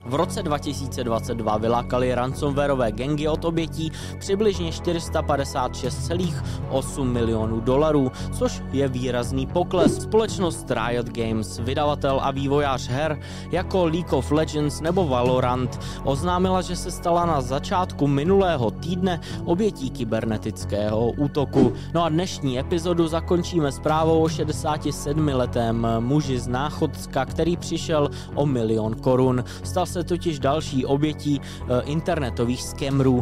V roce 2022 vylákali ransomwareové gangy od obětí přibližně 456,8 milionů dolarů, což je výrazný pokles. Společnost Riot Games, vydavatel a vývojář her jako League of Legends nebo Valorant, oznámila, že se stala na začátku minulého týdne obětí kybernetického útoku. No a dnešní epizodu zakončíme zprávou o 67letém muži z Náchodska, který přišel o 1 milion korun. Stal se totiž další obětí internetových scammerů.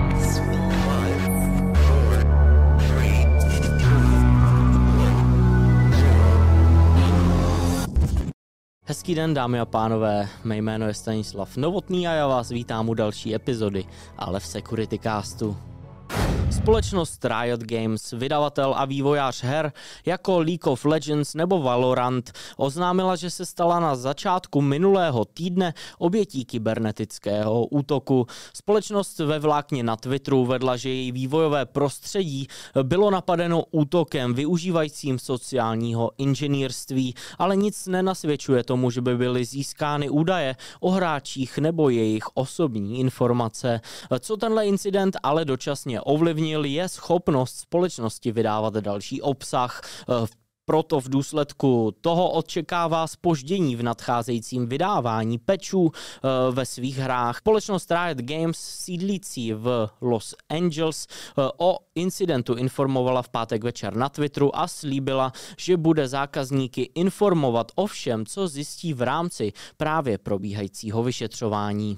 Hezký den, dámy a pánové, mé jméno je Stanislav Novotný a já vás vítám u další epizody, ale v Security Castu. Společnost Riot Games, vydavatel a vývojář her jako League of Legends nebo Valorant, oznámila, že se stala na začátku minulého týdne obětí kybernetického útoku. Společnost ve vlákně na Twitteru vedla, že její vývojové prostředí bylo napadeno útokem využívajícím sociálního inženýrství, ale nic nenasvědčuje tomu, že by byly získány údaje o hráčích nebo jejich osobní informace. Co tenhle incident ale dočasně ovlivnil, je schopnost společnosti vydávat další obsah. Proto v důsledku toho očekává zpoždění v nadcházejícím vydávání patchů ve svých hrách. Společnost Riot Games sídlící v Los Angeles o incidentu informovala v pátek večer na Twitteru a slíbila, že bude zákazníky informovat o všem, co zjistí v rámci právě probíhajícího vyšetřování.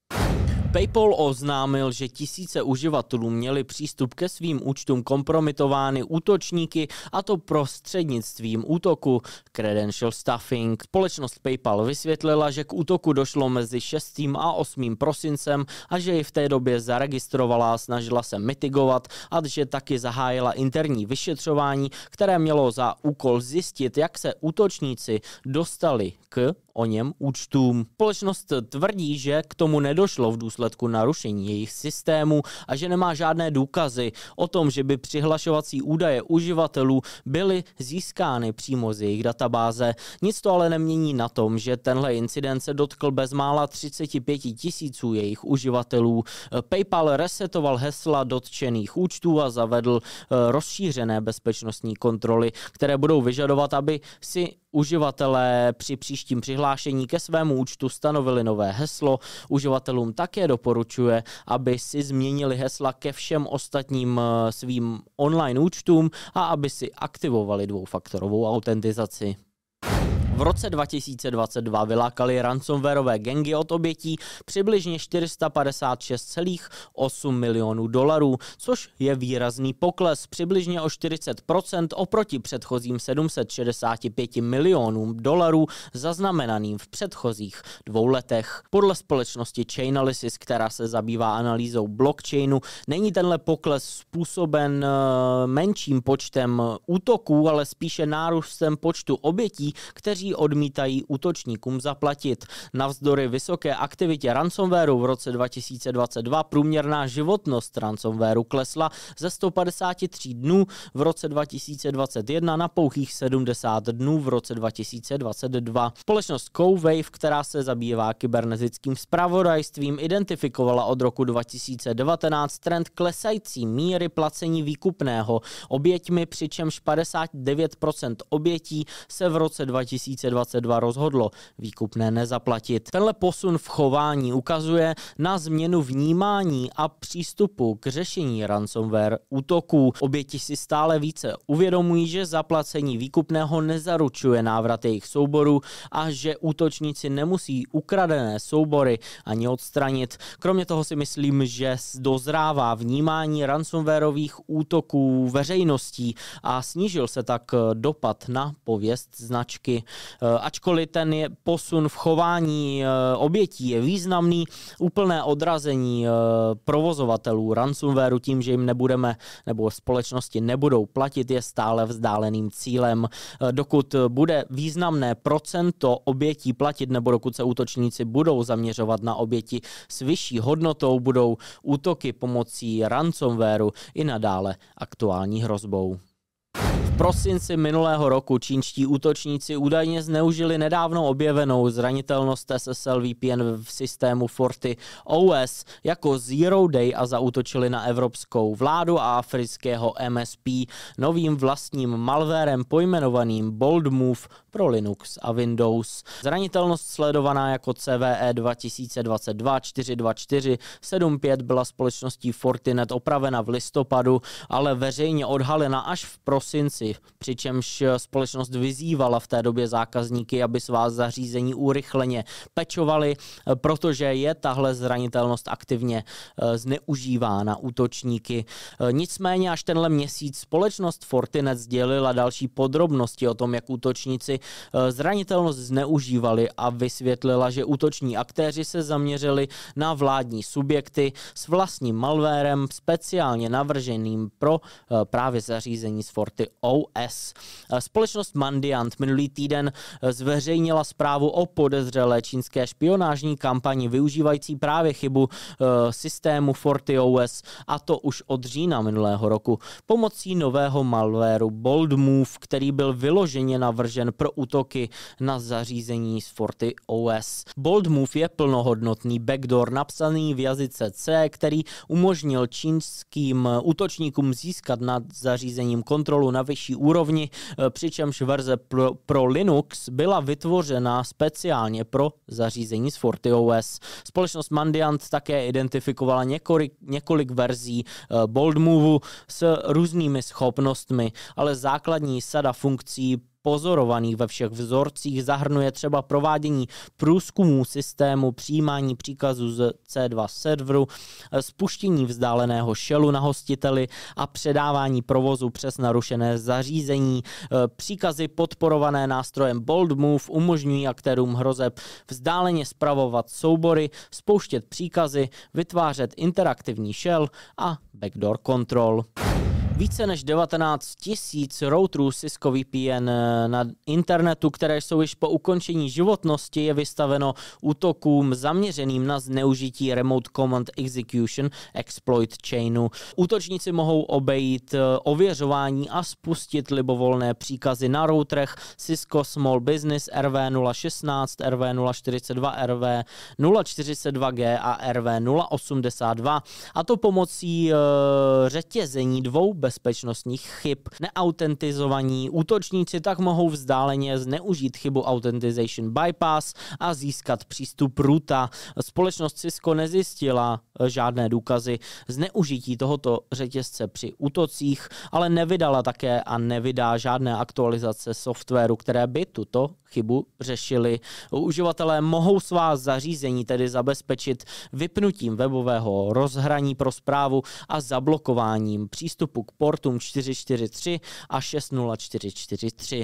PayPal oznámil, že tisíce uživatelů měli přístup ke svým účtům kompromitovány útočníky, a to prostřednictvím útoku Credential Stuffing. Společnost PayPal vysvětlila, že k útoku došlo mezi 6. a 8. prosincem a že ji v té době zaregistrovala a snažila se mitigovat, a že taky zahájila interní vyšetřování, které mělo za úkol zjistit, jak se útočníci dostali k oněm účtům. Společnost tvrdí, že k tomu nedošlo v důsledku narušení jejich systému a že nemá žádné důkazy o tom, že by přihlašovací údaje uživatelů byly získány přímo z jejich databáze. Nic to ale nemění na tom, že tenhle incident se dotkl bezmála 35 000 jejich uživatelů. PayPal resetoval hesla dotčených účtů a zavedl rozšířené bezpečnostní kontroly, které budou vyžadovat, aby si uživatelé při příštím přihlášení ke svému účtu stanovili nové heslo. Uživatelům také doporučuje, aby si změnili hesla ke všem ostatním svým online účtům a aby si aktivovali dvoufaktorovou autentizaci. V roce 2022 vylákali ransomwareové gangy od obětí přibližně 456,8 milionů dolarů, což je výrazný pokles, přibližně o 40% oproti předchozím 765 milionům dolarů zaznamenaným v předchozích 2 letech. Podle společnosti Chainalysis, která se zabývá analýzou blockchainu, není tenhle pokles způsoben menším počtem útoků, ale spíše nárůstem počtu obětí, kteří odmítají útočníkům zaplatit. Navzdory vysoké aktivitě ransomwareu v roce 2022 průměrná životnost ransomwareu klesla ze 153 dnů v roce 2021 na pouhých 70 dnů v roce 2022. Společnost Cowave, která se zabývá kybernetickým zpravodajstvím, identifikovala od roku 2019 trend klesající míry placení výkupného oběťmi, přičemž 59% obětí se v roce 2022 rozhodlo výkupné nezaplatit. Tenhle posun v chování ukazuje na změnu vnímání a přístupu k řešení ransomware útoků. Oběti si stále více uvědomují, že zaplacení výkupného nezaručuje návrat jejich souborů a že útočníci nemusí ukradené soubory ani odstranit. Kromě toho si myslím, že dozrává vnímání ransomwareových útoků veřejností a snížil se tak dopad na pověst značky. Ačkoliv ten posun v chování obětí je významný, úplné odrazení provozovatelů ransomwareu tím, že jim nebudeme nebo společnosti nebudou platit, je stále vzdáleným cílem. Dokud bude významné procento obětí platit nebo dokud se útočníci budou zaměřovat na oběti s vyšší hodnotou, budou útoky pomocí ransomwareu i nadále aktuální hrozbou. V prosinci minulého roku čínští útočníci údajně zneužili nedávno objevenou zranitelnost SSL VPN v systému Forti OS jako Zero Day a zaútočili na evropskou vládu a afrického MSP novým vlastním malwarem pojmenovaným Bold Move pro Linux a Windows. Zranitelnost sledovaná jako CVE 2022-424-75 byla společností Fortinet opravena v listopadu, ale veřejně odhalena až v prosinci, přičemž společnost vyzývala v té době zákazníky, aby svá zařízení urychleně pečovali, protože je tahle zranitelnost aktivně zneužívána útočníky. Nicméně až tenhle měsíc společnost Fortinet sdělila další podrobnosti o tom, jak útočníci zranitelnost zneužívali a vysvětlila, že útoční aktéři se zaměřili na vládní subjekty s vlastním malwarem speciálně navrženým pro právě zařízení z Forti OS. Společnost Mandiant minulý týden zveřejnila zprávu o podezřelé čínské špionážní kampani využívající právě chybu systému Forti OS, a to už od října minulého roku, pomocí nového malwaru Bold Move, který byl vyloženě navržen pro útoky na zařízení z Forti OS. Bold Move je plnohodnotný backdoor napsaný v jazyce C, který umožnil čínským útočníkům získat nad zařízením kontrolu na vyšší úrovni, přičemž verze pro Linux byla vytvořena speciálně pro zařízení z Forti OS. Společnost Mandiant také identifikovala několik verzí Bold Move s různými schopnostmi, ale základní sada funkcí pozorovaných ve všech vzorcích zahrnuje třeba provádění průzkumů systému, přijímání příkazů z C2 serveru, spuštění vzdáleného shellu na hostiteli a předávání provozu přes narušené zařízení. Příkazy podporované nástrojem Bold Move umožňují aktérům hrozeb vzdáleně spravovat soubory, spouštět příkazy, vytvářet interaktivní shell a backdoor control. Více než 19 000 routerů Cisco VPN na internetu, které jsou již po ukončení životnosti, je vystaveno útokům zaměřeným na zneužití Remote Command Execution exploit chainu. Útočníci mohou obejít ověřování a spustit libovolné příkazy na routerech Cisco Small Business RV016, RV042, RV042G a RV082, a to pomocí řetězení dvou bezpečnostních chyb. Neautentizovaní útočníci tak mohou vzdáleně zneužít chybu Authorization Bypass a získat přístup roota. Společnost Cisco nezjistila žádné důkazy zneužití tohoto řetězce při útocích, ale nevydala také a nevydá žádné aktualizace softwaru, které by tuto chybu řešily. Uživatelé mohou svá zařízení tedy zabezpečit vypnutím webového rozhraní pro správu a zablokováním přístupu k portům 443 a 60443.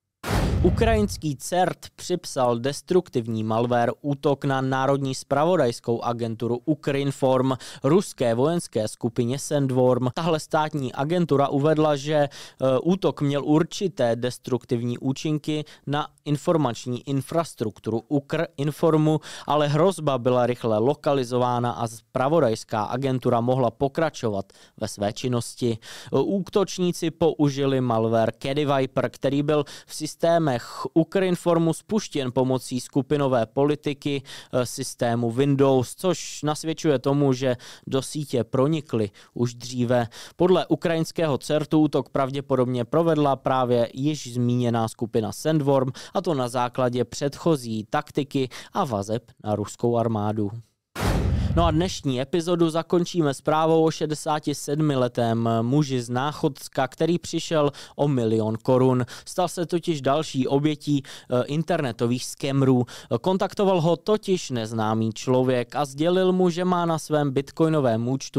Ukrajinský CERT připsal destruktivní malware útok na národní zpravodajskou agenturu Ukrinform ruské vojenské skupině Sandworm. Tahle státní agentura uvedla, že útok měl určité destruktivní účinky na informační infrastrukturu Ukrinformu, ale hrozba byla rychle lokalizována a zpravodajská agentura mohla pokračovat ve své činnosti. Útočníci použili malware Caddy Viper, který byl v systémech Ukrinformu spuštěn pomocí skupinové politiky systému Windows, což nasvědčuje tomu, že do sítě pronikly už dříve. Podle ukrajinského CERTu útok pravděpodobně provedla právě již zmíněná skupina Sandworm, a to na základě předchozí taktiky a vazeb na ruskou armádu. No a dnešní epizodu zakončíme zprávou o 67letém muži z Náchodska, který přišel o 1 000 000 korun. Stal se totiž další obětí internetových scammerů. Kontaktoval ho totiž neznámý člověk a sdělil mu, že má na svém bitcoinovém účtu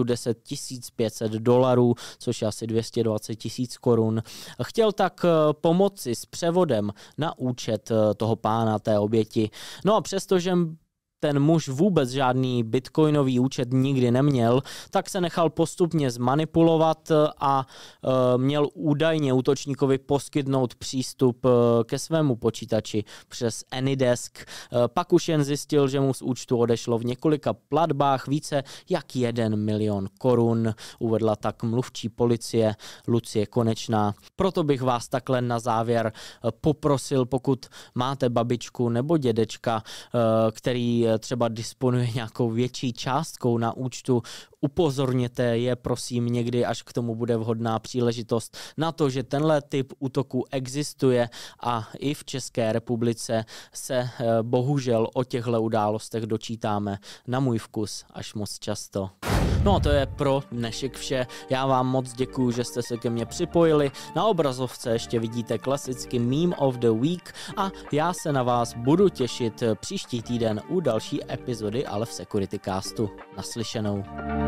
$10 500, což je asi 220 000 korun. Chtěl tak pomoci s převodem na účet toho pána, té oběti. No a přestože ten muž vůbec žádný bitcoinový účet nikdy neměl, tak se nechal postupně zmanipulovat a měl údajně útočníkovi poskytnout přístup ke svému počítači přes AnyDesk. Pak už jen zjistil, že mu z účtu odešlo v několika platbách více jak 1 milion korun, uvedla tak mluvčí policie Lucie Konečná. Proto bych vás takhle na závěr poprosil, pokud máte babičku nebo dědečka, který třeba disponuje nějakou větší částkou na účtu, upozorněte je prosím někdy, až k tomu bude vhodná příležitost, na to, že tenhle typ útoku existuje a i v České republice se bohužel o těchto událostech dočítáme na můj vkus až moc často. No a to je pro dnešek vše. Já vám moc děkuju, že jste se ke mně připojili. Na obrazovce ještě vidíte klasicky Meme of the Week a já se na vás budu těšit příští týden u další epizody Ale v Security Castu. Naslyšenou.